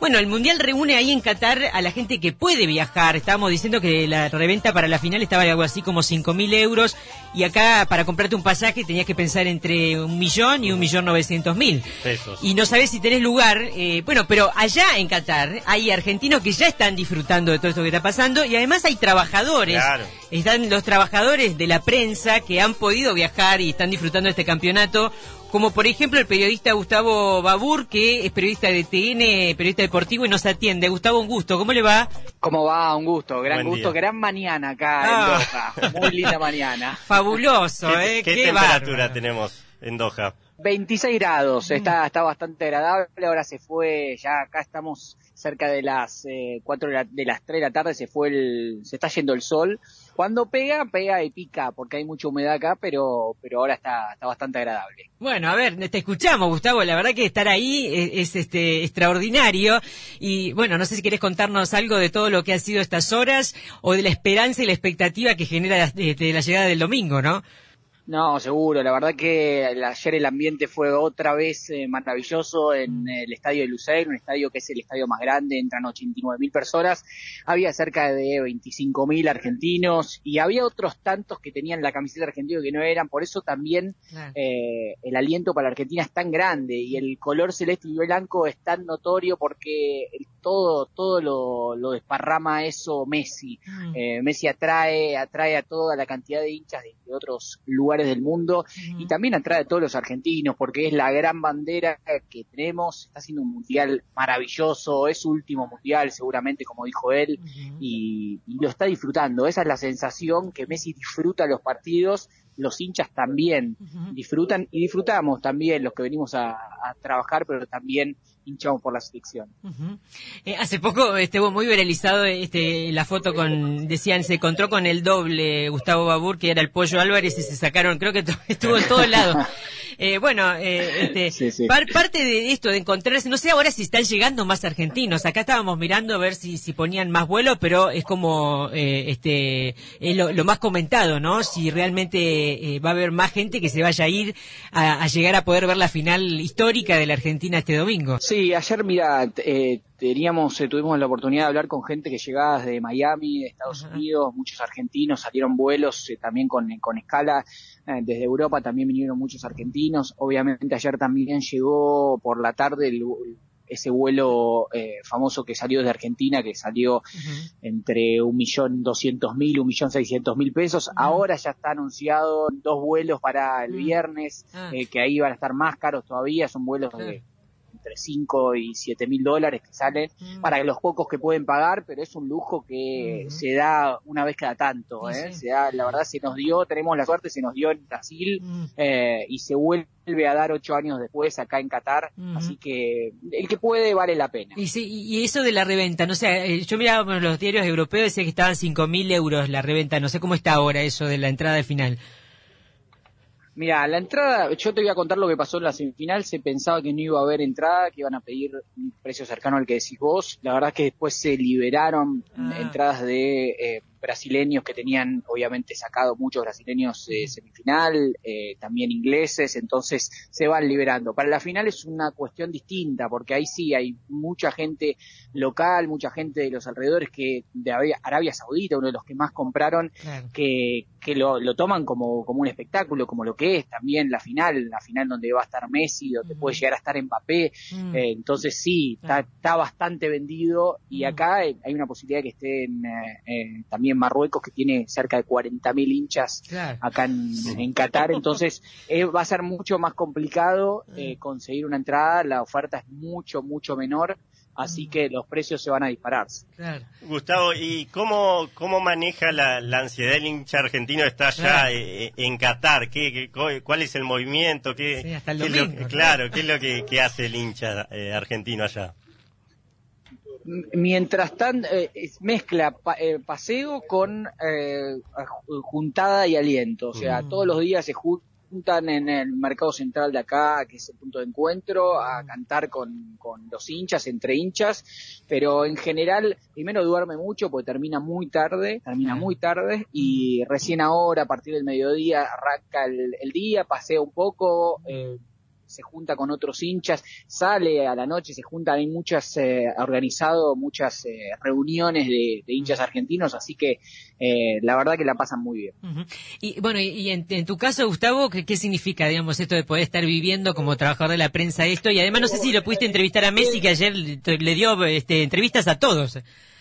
Bueno, el Mundial reúne ahí en Qatar a la gente que puede viajar. Estábamos diciendo que la reventa para la final estaba algo así como 5.000 euros, y acá para comprarte un pasaje tenías que pensar entre 1.000.000 y 1.900.000 pesos. Y no sabes si tenés lugar. Bueno, pero allá en Qatar hay argentinos que ya están disfrutando de todo esto que está pasando, y además hay trabajadores. Claro. Están los trabajadores de la prensa que han podido viajar y están disfrutando de este campeonato, como por ejemplo el periodista Gustavo Babur, que es periodista de TN, periodista deportivo, y nos atiende. Gustavo, un gusto, ¿cómo le va? ¿Cómo va? Un gusto, gran Buen gusto, día. gran mañana acá en Doha, muy linda mañana. Fabuloso, ¿Qué temperatura bárbaro tenemos en Doha? 26 grados, está bastante agradable, ahora se fue, ya acá estamos cerca de las 4 de las 3 de la tarde, se está yendo el sol. Cuando pega y pica, porque hay mucha humedad acá, pero ahora está bastante agradable. Bueno, a ver, te escuchamos, Gustavo. La verdad que estar ahí es extraordinario. Y bueno, no sé si querés contarnos algo de todo lo que ha sido estas horas, o de la esperanza y la expectativa que genera de la llegada del domingo, ¿no? No, seguro, la verdad que ayer el ambiente fue otra vez maravilloso en el estadio de Lusail, un estadio que es el estadio más grande, entran 89.000 personas, había cerca de 25.000 argentinos y había otros tantos que tenían la camiseta argentina que no eran, por eso también Claro. El aliento para la Argentina es tan grande y el color celeste y blanco es tan notorio porque todo lo desparrama eso Messi. Messi atrae a toda la cantidad de hinchas de otros lugares del mundo y también atrae a todos los argentinos porque es la gran bandera que tenemos. Está haciendo un mundial maravilloso, es su último mundial seguramente, como dijo él, y lo está disfrutando. Esa es la sensación, que Messi disfruta los partidos, los hinchas también disfrutan y disfrutamos también los que venimos a trabajar, pero también hinchamos por la selección. Hace poco estuvo muy viralizado la foto decían, se encontró con el doble Gustavo Babur, que era el Pollo Álvarez, y se sacaron, creo que estuvo en todos lados. Sí. Parte de esto, de encontrarse, no sé ahora si están llegando más argentinos. Acá estábamos mirando a ver si ponían más vuelos, pero es como es lo más comentado, ¿no? Si realmente va a haber más gente que se vaya a ir a llegar a poder ver la final histórica de la Argentina este domingo. Sí, ayer, mira, tuvimos la oportunidad de hablar con gente que llegaba desde Miami, de Estados Unidos, muchos argentinos, salieron vuelos también con escala desde Europa, también vinieron muchos argentinos. Obviamente ayer también llegó por la tarde ese vuelo famoso que salió de Argentina, que salió entre 1.200.000 y 1.600.000 pesos. Ahora ya está anunciado 2 vuelos para el viernes, que ahí van a estar más caros todavía, son vuelos de entre 5 y 7.000 dólares que salen para los pocos que pueden pagar, pero es un lujo que se da una vez cada tanto, Sí. se da, la verdad se nos dio, tenemos la suerte, se nos dio en Brasil y se vuelve a dar 8 años después acá en Qatar, así que el que puede vale la pena. Y sí, y eso de la reventa, no sé, yo miraba los diarios europeos, decía que estaban 5.000 euros la reventa, no sé cómo está ahora eso de la entrada de final. Mira, la entrada, yo te voy a contar lo que pasó en la semifinal. Se pensaba que no iba a haber entrada, que iban a pedir un precio cercano al que decís vos. La verdad es que después se liberaron entradas de brasileños que tenían obviamente sacado muchos brasileños de semifinal, también ingleses, entonces se van liberando. Para la final es una cuestión distinta, porque ahí sí hay mucha gente local, mucha gente de los alrededores, que de Arabia Saudita, uno de los que más compraron, Claro. que lo toman como un espectáculo, como lo que es también la final donde va a estar Messi, donde puede llegar a estar Mbappé, entonces sí, está bastante vendido, y acá hay una posibilidad de que estén también Marruecos, que tiene cerca de 40.000 hinchas acá en Qatar, entonces va a ser mucho más complicado conseguir una entrada, la oferta es mucho menor, así que los precios se van a disparar. Claro. Gustavo, ¿y cómo maneja la ansiedad del hincha argentino? Está allá en Qatar, ¿cuál es el movimiento? Sí, hasta el domingo, ¿Qué es lo que hace el hincha argentino allá? Mientras tanto, mezcla paseo con juntada y aliento, o sea, todos los días se juntan en el mercado central de acá, que es el punto de encuentro, a cantar con los hinchas, entre hinchas, pero en general, primero duerme mucho porque termina muy tarde, y recién ahora, a partir del mediodía, arranca el día, pasea un poco, se junta con otros hinchas, sale a la noche, se juntan, hay muchas, ha organizado muchas reuniones de hinchas argentinos, así que la verdad que la pasan muy bien. Uh-huh. Y bueno, y en tu caso, Gustavo, ¿qué significa, digamos, esto de poder estar viviendo como trabajador de la prensa esto? Y además no sé si lo pudiste entrevistar a Messi, que ayer le dio entrevistas a todos.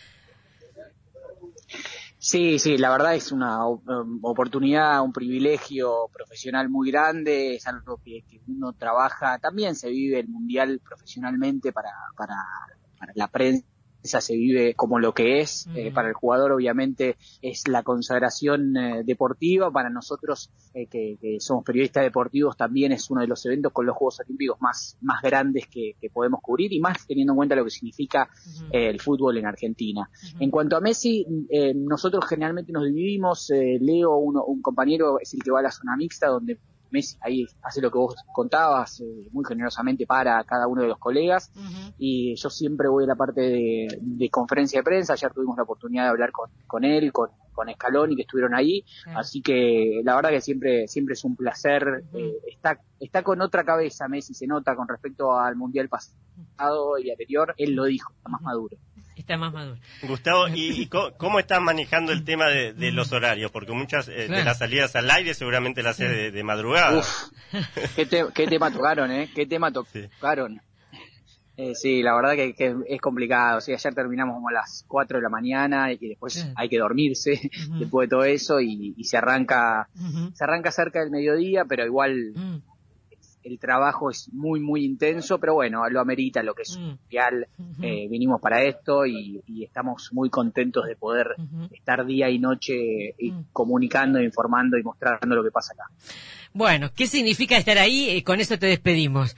Sí, la verdad es una oportunidad, un privilegio profesional muy grande, es algo que uno trabaja, también se vive el Mundial profesionalmente para la prensa, se vive como lo que es, para el jugador obviamente es la consagración deportiva, para nosotros que somos periodistas deportivos también es uno de los eventos con los Juegos Olímpicos más grandes que podemos cubrir y más teniendo en cuenta lo que significa el fútbol en Argentina. En cuanto a Messi, nosotros generalmente nos dividimos, Leo, un compañero es el que va a la zona mixta donde Messi ahí hace lo que vos contabas, muy generosamente para cada uno de los colegas, y yo siempre voy a la parte de conferencia de prensa. Ayer tuvimos la oportunidad de hablar con él, con Scaloni, que estuvieron ahí, así que la verdad que siempre es un placer. Está con otra cabeza Messi, se nota con respecto al Mundial pasado y anterior, él lo dijo, está más maduro. Está más maduro. Gustavo, ¿y cómo estás manejando el tema de los horarios? Porque muchas de las salidas al aire seguramente las haces de madrugada. Uf, qué tema tocaron, ¿Qué tema tocaron? Sí, la verdad que es complicado. O sea, ayer terminamos como a las 4 de la mañana y después hay que dormirse después de todo eso y se arranca cerca del mediodía, pero igual el trabajo es muy intenso, pero bueno, lo amerita lo que es mundial. Vinimos para esto y estamos muy contentos de poder estar día y noche comunicando, informando y mostrando lo que pasa acá. Bueno, ¿qué significa estar ahí? Con eso te despedimos.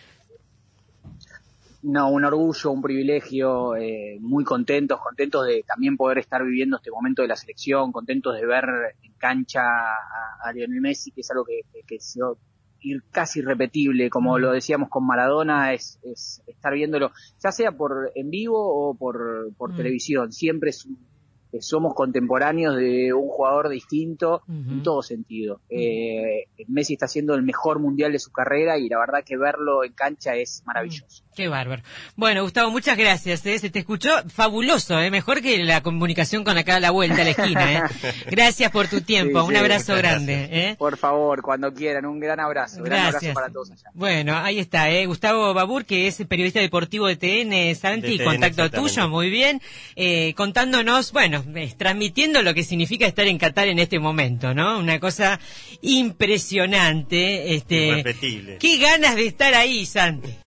No, un orgullo, un privilegio, muy contentos de también poder estar viviendo este momento de la selección, contentos de ver en cancha a Lionel Messi, que es algo que ir casi irrepetible, como lo decíamos con Maradona, es estar viéndolo, ya sea en vivo o por televisión, siempre somos contemporáneos de un jugador distinto en todo sentido. Messi está haciendo el mejor mundial de su carrera y la verdad que verlo en cancha es maravilloso. Qué bárbaro. Bueno, Gustavo, muchas gracias. Se te escuchó fabuloso, mejor que la comunicación con acá a la vuelta a la esquina. Gracias por tu tiempo. Un abrazo grande. Por favor, cuando quieran, un gran abrazo. Gran abrazo para todos allá. Bueno, ahí está, Gustavo Babur, que es periodista deportivo de TN, Santi, contacto tuyo, muy bien, contándonos, transmitiendo lo que significa estar en Qatar en este momento, ¿no? Una cosa impresionante. Irrepetible. Qué ganas de estar ahí, Santi.